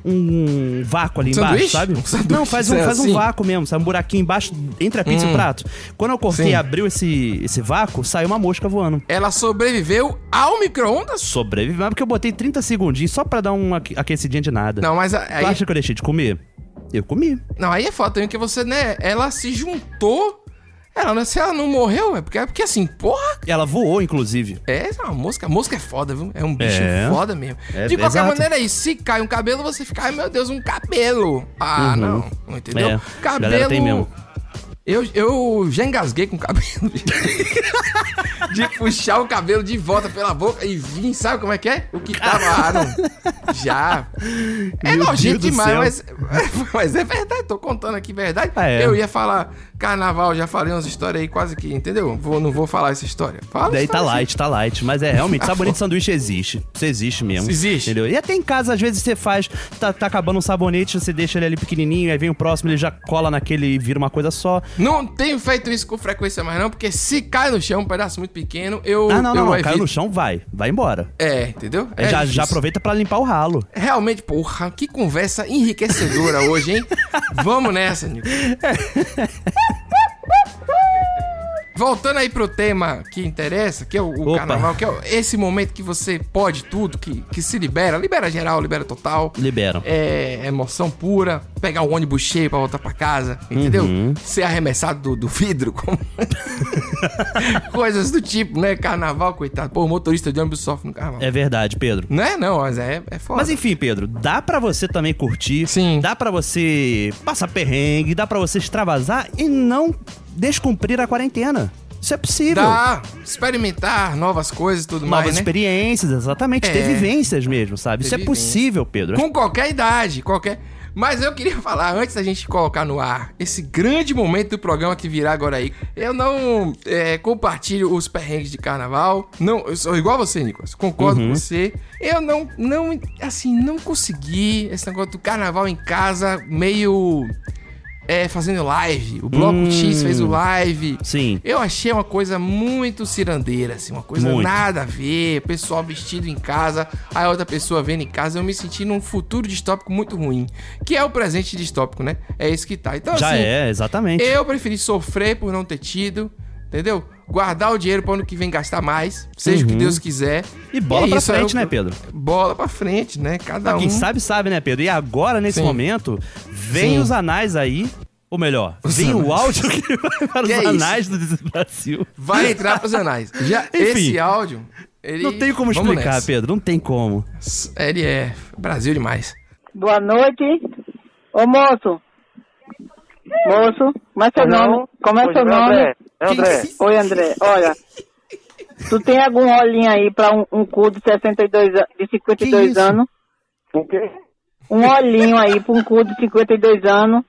um vácuo ali Um embaixo, sanduíche? sabe? Um sanduíche, Não, faz um, é faz um assim? vácuo mesmo, sabe? Um buraquinho embaixo, entre a pizza e Hum. o prato. Quando eu cortei Sim. e abriu esse, esse vácuo, saiu uma mosca voando. Ela sobreviveu ao micro-ondas? Sobrevive, mas porque eu botei trinta segundinhos só pra dar uma aque- aquecidinha de nada. Não, mas a- Tu aí... acha que eu deixei de comer? Eu comi. Não, aí é foda também que você, né? Ela se juntou. Ela, né, se ela não morreu, é porque, é porque assim, porra. Ela voou, inclusive. É, é uma mosca. Mosca é foda, viu? É um bicho É. foda mesmo. É, de qualquer exato. maneira aí, se cai um cabelo, você fica, ai meu Deus, um cabelo. Ah, Uhum. não. Não entendeu? É, Cabelo. galera tem mesmo. Eu, eu já engasguei com o cabelo. De puxar o cabelo de volta pela boca e vir, sabe como é que é? O que tava. Ah, não. Já. É Meu nojento Deus do demais, céu. mas, mas é verdade, tô contando aqui verdade. Ah, é. Eu ia falar carnaval, já falei umas histórias aí quase que, entendeu? Vou, não vou falar essa história. Fala Daí essa tá história, light, tá light. Mas é, realmente, Ah, sabonete pô. de sanduíche existe. Isso existe mesmo. Existe. Entendeu? E até em casa, às vezes, você faz, tá, tá acabando um sabonete, você deixa ele ali pequenininho, aí vem o próximo, ele já cola naquele e vira uma coisa só. Não tenho feito isso com frequência mais não, porque se cai no chão um pedaço muito pequeno, eu Ah, não, não, eu não. evito. Caiu no chão, vai. Vai embora. É, entendeu? É, já, difícil. já aproveita pra limpar o ralo. Realmente, porra, que conversa enriquecedora hoje, hein? Vamos nessa, Nico. voltando aí pro tema que interessa, que é o, o carnaval, que é esse momento que você pode tudo, que, que se libera, libera geral, libera total. Libera. É emoção pura, pegar o ônibus cheio pra voltar pra casa, entendeu? Uhum. Ser arremessado do, do vidro, como... coisas do tipo, né? Carnaval, coitado. Pô, o motorista de ônibus sofre no carnaval. É verdade, Pedro. Não é não, mas é, é foda. Mas enfim, Pedro, dá pra você também curtir, Sim. dá pra você passar perrengue, dá pra você extravasar e não descumprir a quarentena. Isso é possível. Dá, experimentar novas coisas e tudo Novas mais, né? experiências, exatamente, É. ter vivências mesmo, sabe? Ter Isso é vivência. possível, Pedro. Com qualquer idade, qualquer... Mas eu queria falar, antes da gente colocar no ar esse grande momento do programa que virá agora aí, eu não é, compartilho os perrengues de carnaval, não, eu sou igual a você, Nicolas, concordo Uhum. com você, eu não, não, assim, não consegui esse negócio do carnaval em casa meio... É, fazendo live. O Bloco Hum. X fez o live. Sim. Eu achei uma coisa muito cirandeira, assim, uma coisa Muito. nada a ver. Pessoal vestido em casa, a outra pessoa vendo em casa. Eu me senti num futuro distópico muito ruim. Que é o presente distópico, né? É isso que tá. Então, Já assim, é, exatamente. eu preferi sofrer por não ter tido, entendeu? Guardar o dinheiro para ano que vem gastar mais, seja o que Uhum. Deus quiser. E bola é pra isso, frente, eu- né, Pedro? Bola pra frente, né? Cada Ah, um. quem sabe, sabe, né, Pedro? E agora, nesse Sim. momento, vem Sim. os anais aí. Ou melhor, Os vem o anais. áudio que vai para Que os é isso? anais do Brasil. Vai entrar pros anais. Já, Enfim. esse áudio, ele... Não tem como Vamos explicar, nessa. Pedro. Não tem como. Ele é Brasil demais. Boa noite. Ô moço. Moço, como é seu Não. nome? Como é Oi, seu é nome? André. É André. Oi, André. Olha, tu tem algum olhinho aí pra um, um cu de sessenta e dois an- de cinquenta e Que dois isso? anos? O quê? Um olhinho aí pra um cu de cinquenta e dois anos.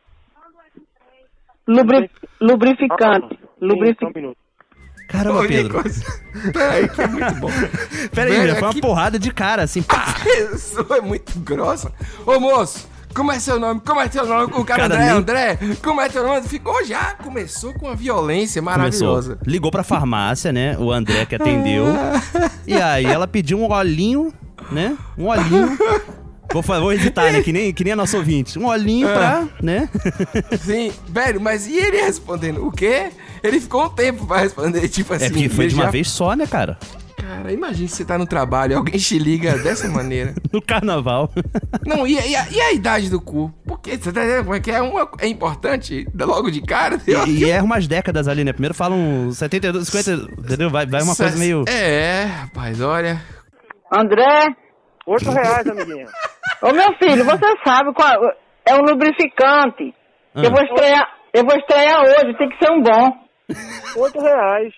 Lubri, lubrificante. Lubrificante. Caramba, Ô, Pedro. Nicolas, Peraí, que é muito bom. Pera aí, Velho, né? Foi uma que porrada de cara, assim. Pá. pessoa é muito grossa. Ô, moço, como é seu nome? Como é seu nome? O cara, Cara, André, nem- André, como é teu nome? Ficou já, começou com uma violência maravilhosa. Começou. Ligou pra farmácia, né? O André que atendeu. E aí ela pediu um olhinho, né? Um olhinho. Vou, fa- vou hesitar, né? Que nem, que nem a nossa ouvinte. Um olhinho pra, né? Sim, velho, mas e ele respondendo? O quê? Ele ficou um tempo pra responder, tipo assim. É porque foi ele de uma já- vez só, né, cara? Cara, imagina se você tá no trabalho e alguém te liga dessa maneira. No carnaval. Não, e, a- e a, e a idade do cu? Porque, você tá entendendo como é que é? Uma, é importante logo de cara? E, e erra umas décadas ali, né? Primeiro falam setenta e dois, cinquenta, entendeu? Vai, vai uma coisa meio... É, rapaz, olha. André? Oito reais, amiguinha. Ô meu filho, você sabe qual é um lubrificante. Ah. Eu vou estrear, eu vou estrear hoje, tem que ser um bom. Oito reais.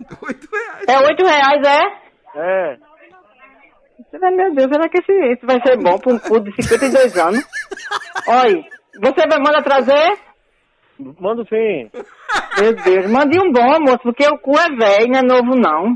É oito reais, é? É. Ai, meu Deus, será que esse, esse vai ser bom pra um cu de cinquenta e dois anos? Olha, você vai mandar trazer? Manda sim. Meu Deus, mande um bom, moço, porque o cu é velho, não é novo não.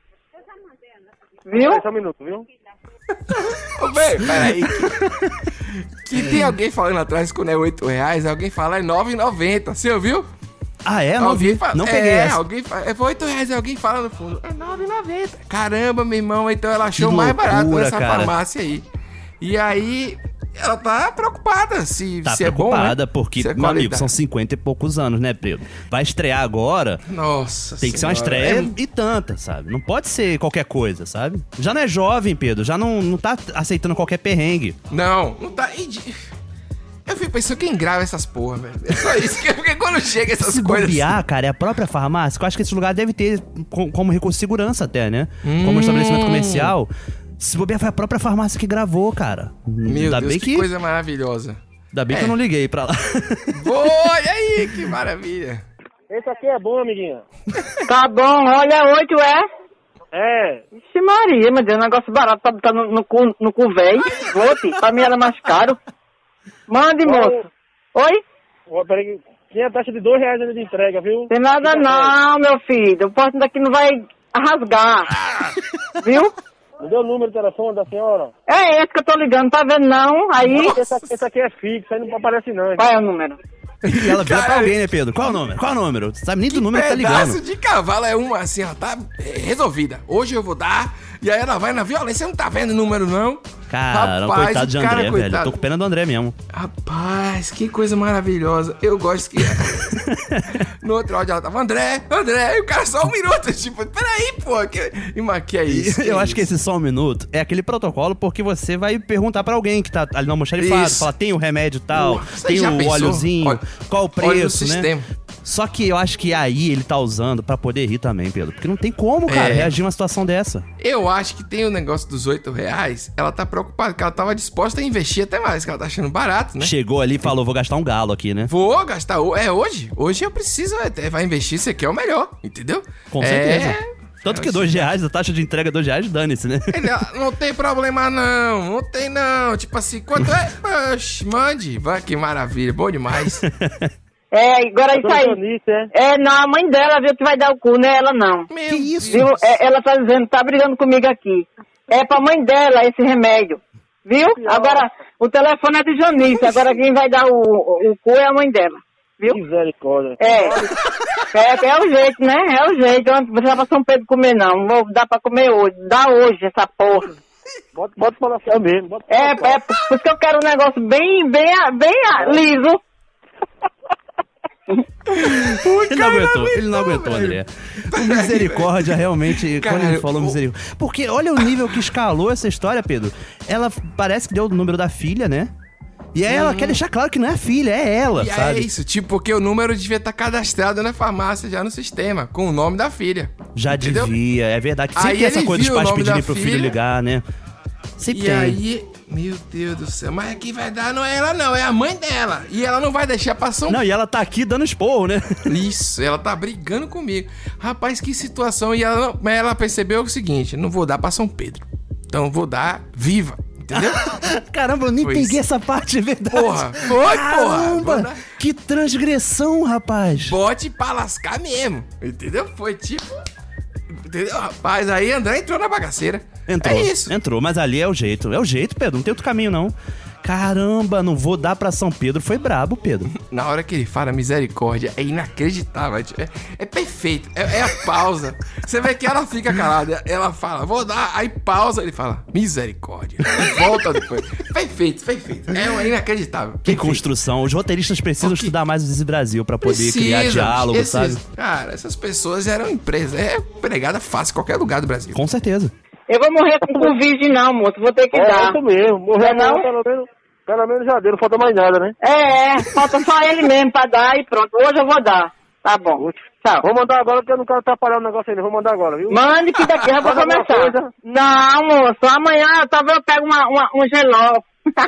Viu? Só um minuto, viu? Ô, velho, peraí. Que, que tem alguém falando atrás quando é oito reais, alguém fala é nove e noventa, você ouviu? Ah, é? Não Alguém vi. fala- Não peguei é, essa. alguém fala, é oito reais e alguém fala no fundo, é nove e noventa. Caramba, meu irmão, então ela achou Que mais barato loucura, nessa cara. farmácia aí. E aí, ela tá preocupada se, Tá se é bom, preocupada, né? porque, Se é meu amigo, qualidade. são cinquenta e poucos anos, né, Pedro? Vai estrear agora, Nossa tem que ser uma Senhora, estreia é- e tanta, sabe? Não pode ser qualquer coisa, sabe? Já não é jovem, Pedro, já não, não tá aceitando qualquer perrengue. Não, não tá... e de- Eu fico pensando, quem grava essas porra, velho? É só isso, que- porque quando chega essas Se coisas... bobear, cara, é a própria farmácia, que eu acho que esse lugar deve ter co- como recurso de segurança até, né? Como Hum. estabelecimento comercial. Se bobear, foi a própria farmácia que gravou, cara. Meu Ainda Deus, bem que, que, coisa maravilhosa. Ainda bem que É. eu não liguei pra lá. Olha aí, que maravilha. Esse aqui é bom, amiguinha. Tá bom, olha, oito é? É. Ixi Maria, meu Deus, negócio barato pra botar no, no cu, no cu velho. Vote, pra mim era mais caro. Mande, moço. Oi? Ó, peraí, tem a taxa de dois reais ainda de entrega, viu? Tem nada Fica não, meu filho. O porto daqui não vai rasgar. Viu? Me deu o número de telefone da senhora? É esse que eu tô ligando, tá vendo não? Aí... Esse, aqui- esse aqui é fixo, aí não aparece não. Qual é o número? E ela vira pra alguém, né, Pedro? Qual é o número? Qual é o número? Você sabe nem do número que tá Pedaço ligando. de cavalo é uma assim, ó, tá é, resolvida. Hoje eu vou dar, e aí ela vai na violência, você não tá vendo o número não? Cara, Rapaz, coitado de o cara, André, velho. coitado. Eu tô com pena do André mesmo. Rapaz, que coisa maravilhosa. Eu gosto que... No outro áudio ela tava, André, André, e o cara só um minuto. Tipo, peraí, pô, que, e, que é isso? Eu que acho que esse só um minuto é aquele protocolo porque você vai perguntar pra alguém que tá ali no almoxarifado, Isso. fala, tem o remédio tal, Você tem já o pensou? óleozinho, Olha- qual o olha o preço, né? sistema. Só que eu acho que aí ele tá usando pra poder rir também, Pedro. Porque não tem como, cara, É. reagir a uma situação dessa. Eu acho que tem o negócio dos oito reais, ela tá preocupada, que ela tava disposta a investir até mais, que ela tá achando barato, né? Chegou ali e falou, vou gastar um galo aqui, né? Vou gastar, ho- é hoje, hoje eu preciso, é, vai investir, isso aqui é o melhor, entendeu? Com É, certeza. Tanto que dois reais, a taxa de entrega é dois reais, dane-se, né? Ele, ah, não tem problema não, não tem não, tipo assim, quanto é? Oxe, mande, vai, que maravilha, bom demais. É, agora isso aí. É, não, a mãe dela, viu, que vai dar o cu, não é ela não. Que isso? Viu? É, ela tá dizendo, tá brigando comigo aqui. É pra mãe dela esse remédio. Viu? Agora, o telefone é de Janice, agora quem vai dar o, o, o cu é a mãe dela. Viu? Misericórdia. É. É, é o jeito, né? É o jeito. Não precisa pra São Pedro comer, não. Não vou dar pra comer hoje. Dá hoje essa porra. Bota, bota pra lá mesmo. Bota É, é, por isso que eu quero um negócio bem, bem, bem liso. Ele não aguentou, ele não aguentou, André. O misericórdia realmente, Cara, quando ele falou o- misericórdia. Porque olha o nível que escalou essa história, Pedro. Ela parece que deu o número da filha, né? E aí ela quer deixar claro que não é a filha, é ela, E sabe? é isso, tipo, porque o número devia estar cadastrado na farmácia, já no sistema, com o nome da filha. Já entendeu? devia, é verdade. Sempre Aí tem essa ele coisa dos viu o pais nome pedirem da pro filho filha. ligar, né? Sempre E tem. aí, meu Deus do céu, mas aqui vai dar, não é ela não, é a mãe dela. E ela não vai deixar passar um... Não, e ela tá aqui dando esporro, né? Isso, ela tá brigando comigo. Rapaz, que situação. E ela, não- mas ela percebeu o seguinte, não vou dar pra São Pedro. Então vou dar viva, entendeu? Caramba, eu nem Foi peguei isso. essa parte, é verdade. Porra, foi, porra. Caramba, Vou dar- que transgressão, rapaz. Bote pra lascar mesmo, entendeu? Foi tipo... Entendeu, rapaz? Aí André entrou na bagaceira. Entrou, É isso. entrou, mas ali é o jeito. É o jeito, Pedro, não tem outro caminho, não. Caramba, não vou dar pra São Pedro. Foi brabo, Pedro. Na hora que ele fala misericórdia, é inacreditável. É, é perfeito. É, é a pausa. Você vê que ela fica calada. Ela fala, vou dar. Aí pausa, ele fala, misericórdia. E volta depois. Perfeito, perfeito. É inacreditável. Que construção. Os roteiristas precisam estudar mais o Desi Brasil pra poder criar Precisa, diálogo, esses- sabe? Cara, essas pessoas eram empresas. É empregada fácil em qualquer lugar do Brasil. Com certeza. Eu vou morrer com Covid não, moço. Vou ter que É dar. isso mesmo. Morreu Não é não? pelo menos, pelo menos já deu, não falta mais nada, né? É, é. Falta só ele mesmo pra dar e pronto. Hoje eu vou dar. Tá bom. Tchau. Vou mandar agora porque eu não quero atrapalhar o negócio ainda. Vou mandar agora, viu? Mande que daqui eu vou Manda alguma começar. coisa. Não, moço. Amanhã talvez eu pego uma, uma, um geló.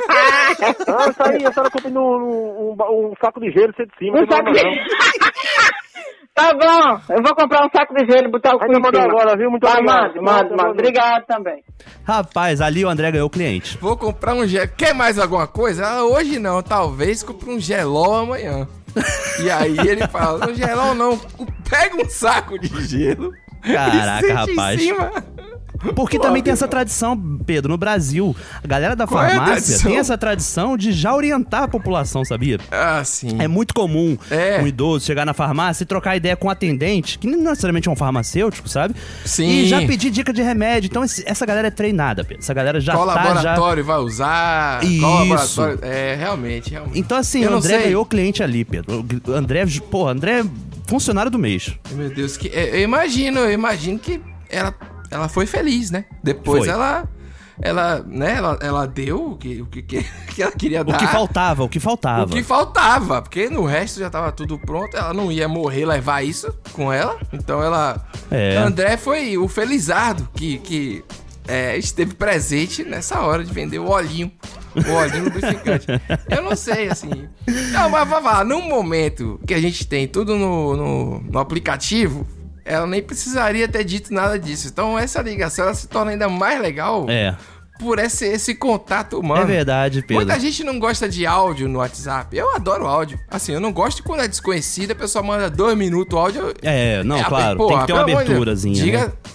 Ah, isso aí, a senhora compra no, no, um, um saco de gelo, você de cima. Um não tem saco de... problema, não. Tá bom. Eu vou comprar um saco de gelo e botar o cu Ainda em manda cima. agora, viu? Muito Tá, obrigado. mande, mande, mande. Obrigado também. Rapaz, ali o André ganhou o cliente. Vou comprar um gel. Quer mais alguma coisa? Ah, hoje não, talvez compre um gelol amanhã. E aí ele fala, não gelol não, pega um saco de gelo. Caraca, e sente rapaz. Em cima. Porque Pô, também tem meu essa tradição, Pedro, no Brasil. A galera da Qual é a farmácia tradição? tem essa tradição de já orientar a população, sabia? Ah, sim. É muito comum É. um idoso chegar na farmácia e trocar ideia com um atendente, que não necessariamente é um farmacêutico, sabe? Sim. E já pedir dica de remédio. Então esse- essa galera é treinada, Pedro. Essa galera já Qual tá já... laboratório vai usar? Isso. Qual laboratório? É, realmente, realmente. Então assim, Eu o não André sei. ganhou o cliente ali, Pedro. O André, pô, André é funcionário do mês. Meu Deus, que, eu eu imagino, eu imagino que ela, ela foi feliz, né? Depois Foi. ela, ela, né? Ela, ela deu o que, o que, que ela queria O dar. que faltava, o que faltava. O que faltava, porque no resto já tava tudo pronto, ela não ia morrer levar isso com ela. Então ela. É. André foi o felizardo que, que é, esteve presente nessa hora de vender o olhinho. O olhinho lubrificante. Eu não sei, assim. Não, mas vá, vá, num momento que a gente tem tudo no, no, no aplicativo, ela nem precisaria ter dito nada disso. Então essa ligação ela se torna ainda mais legal. É. Por esse, esse contato humano. É verdade, Pedro. Muita gente não gosta de áudio no WhatsApp. Eu adoro áudio. Assim, eu não gosto quando é desconhecida, a pessoa manda dois minutos o áudio. É, não, É, claro. porra, tem que ter uma pelo amor de Deus, aberturazinha, Diga. né?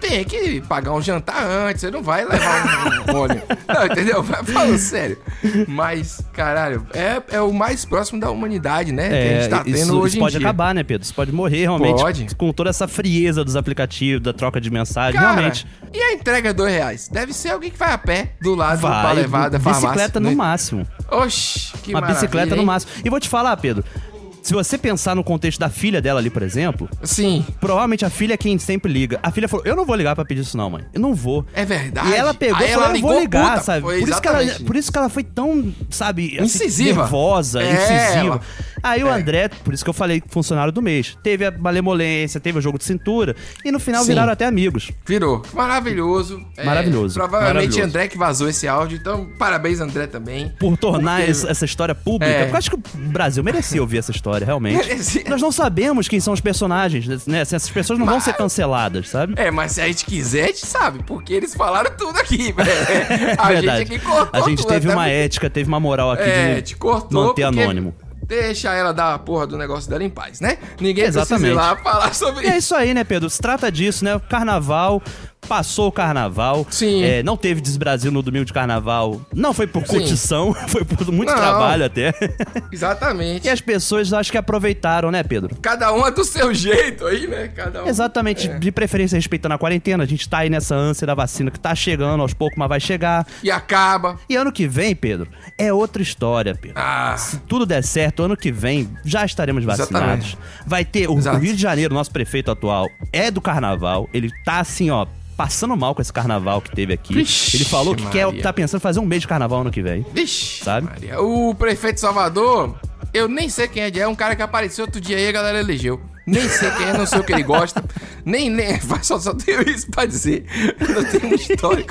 tem que pagar um jantar antes, você não vai levar um, um ônibus. Não, entendeu? Falando sério. Mas, caralho, é, é o mais próximo da humanidade, né? É, que a gente tá tendo isso, hoje isso em pode dia. acabar, né, Pedro? Isso pode morrer realmente. Pode. Com toda essa frieza dos aplicativos, da troca de mensagem, Cara, realmente. e a entrega é dois reais? Deve ser alguém que vai a pé do lado Vai, pra levar da farmácia. bicicleta no né? máximo. Oxi, que Uma maravilha, bicicleta no hein? máximo. E vou te falar, Pedro, se você pensar no contexto da filha dela ali, por exemplo... Sim. Provavelmente a filha é quem sempre liga. A filha falou, eu não vou ligar pra pedir isso não, mãe. Eu não vou. É verdade. E ela pegou Aí e falou, ela eu vou ligou ligar, puta, sabe? foi Por isso, que ela, exatamente. por isso que ela foi tão, sabe... assim, Incisiva. nervosa, É, incisiva. ela- Aí o é. André, por isso que eu falei funcionário do mês, teve a malemolência, teve o jogo de cintura, e no final Sim. viraram até amigos. Virou. Maravilhoso. É, Maravilhoso, provavelmente maravilhoso. André que vazou esse áudio, então parabéns, André, também. Por tornar Porque- essa, essa história pública. É. Porque eu acho que o Brasil merecia ouvir essa história, realmente. Merecia. Nós não sabemos quem são os personagens, né? Essas pessoas não vão ser canceladas, sabe? É, mas se a gente quiser, a gente sabe, porque eles falaram tudo aqui, velho. A Verdade. gente aqui cortou A gente tudo, teve até uma porque- ética, teve uma moral aqui É, de te cortou manter porque anônimo. Deixa ela dar a porra do negócio dela em paz, né? Ninguém Exatamente. precisa ir lá falar sobre E é isso. isso aí, né, Pedro? Se trata disso, né? O carnaval, passou o carnaval. Sim. É, não teve Desbrasil no domingo de carnaval. Não foi por Sim. curtição, foi por muito Não. trabalho até. Exatamente. E as pessoas acho que aproveitaram, né, Pedro? Cada um é do seu jeito aí, né? Cada um. Exatamente, É. de preferência respeitando a quarentena. A gente tá aí nessa ânsia da vacina que tá chegando aos poucos, mas vai chegar. E acaba. E ano que vem, Pedro, é outra história, Pedro. Ah. Se tudo der certo, ano que vem já estaremos vacinados. Exatamente. Vai ter o, o Exato. Rio de Janeiro, nosso prefeito atual, é do carnaval. Ele tá assim, ó, passando mal com esse carnaval que teve aqui. Vixe, Ele falou que quer, Maria. tá pensando em fazer um mês de carnaval ano que vem. Vixe, sabe? Maria. O prefeito de Salvador, eu nem sei quem é, é um cara que apareceu outro dia aí e a galera elegeu. Nem sei quem é, não sei o que ele gosta. Nem, nem, só, só tenho isso pra dizer. Não tenho um histórico.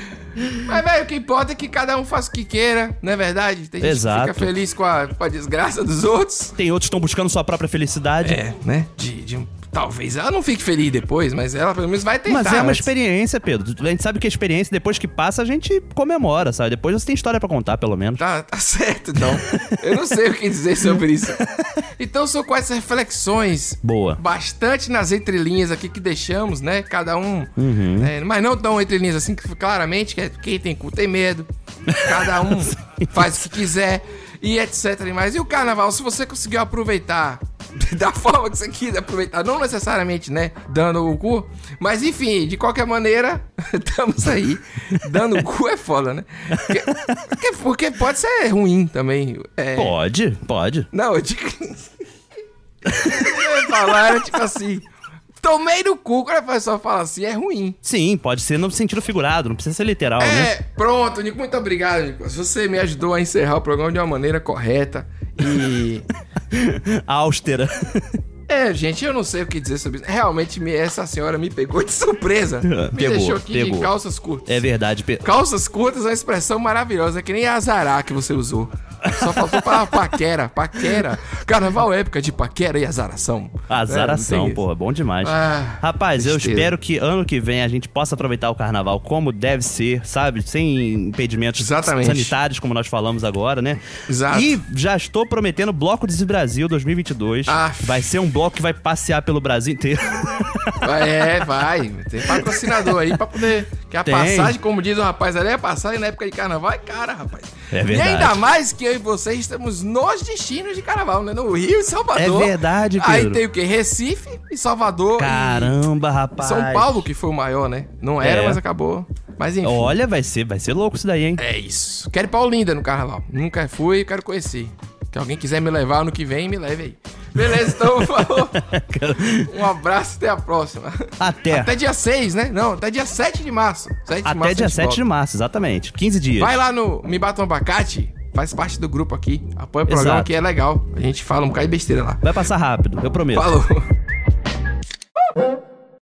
Mas, velho, o que importa é que cada um faça o que queira, não é verdade? Tem gente Exato. que fica feliz com a, com a desgraça dos outros. Tem outros que estão buscando sua própria felicidade. É, né? De, de um- talvez ela não fique feliz depois, mas ela pelo menos vai tentar. Mas é uma antes. experiência, Pedro. A gente sabe que a experiência, depois que passa, a gente comemora, sabe? Depois você tem história pra contar, pelo menos. Tá, tá certo, então. Eu não sei o que dizer sobre isso. Então são com essas reflexões Boa. bastante nas entrelinhas aqui que deixamos, né? Cada um. Uhum. né? Mas não tão entrelinhas assim, que claramente, que é quem tem cu tem medo. Cada um faz o que quiser e etc e mais. E o carnaval, se você conseguiu aproveitar da forma que você quis aproveitar, não necessariamente, né, dando o cu, mas enfim, de qualquer maneira, estamos aí. Dando o cu é foda, né? Porque, porque, porque pode ser ruim também. É... Pode, pode. Não, eu digo. Eu ia falar, era tipo assim. Tomei no cu, quando a pessoa fala assim, é ruim. Sim, pode ser no sentido figurado, não precisa ser literal, É, né? pronto, Nico, muito obrigado, Nicolas. Você me ajudou a encerrar o programa de uma maneira correta e... Austera. É, gente, eu não sei o que dizer sobre isso. Realmente, me- essa senhora me pegou de surpresa. Me Pegou, deixou aqui pegou. de calças curtas. É verdade, Pedro. Calças curtas é uma expressão maravilhosa, é que nem a azará que você usou. Só faltou pra paquera, paquera. Carnaval é época de paquera e azaração. Azaração, É, não tem porra, bom demais. Ah, Rapaz, eu tristeza. espero que ano que vem a gente possa aproveitar o carnaval como deve ser, sabe? Sem impedimentos Exatamente. sanitários, como nós falamos agora, né? Exato. E já estou prometendo Bloco Desi Brasil dois mil e vinte e dois. Aff. Vai ser um bloco que vai passear pelo Brasil inteiro. É, vai. Tem patrocinador aí pra poder. Que a Tem. passagem, como diz o rapaz ali, a passagem na época de carnaval é cara, rapaz. É verdade. E ainda mais que eu e vocês estamos nos destinos de carnaval, né? No Rio e Salvador. É verdade, Aí Pedro. tem o quê? Recife e Salvador. Caramba, e rapaz. São Paulo, que foi o maior, né? Não era, É. mas acabou. Mas enfim. Olha, vai ser, vai ser louco isso daí, hein? É isso. Quero ir pra Olinda no carnaval. Nunca fui, quero conhecer. Se alguém quiser me levar ano que vem, me leve aí. Beleza, então falou. Um abraço, até a próxima. Até. Até dia seis, né? Não, até dia sete de março. sete de Até março dia a gente sete de volta. março, exatamente. quinze dias. Vai lá no Me Bata um Abacate, faz parte do grupo aqui. Apoia o programa Exato. que é legal. A gente fala um bocado de besteira lá. Vai passar rápido, eu prometo. Falou.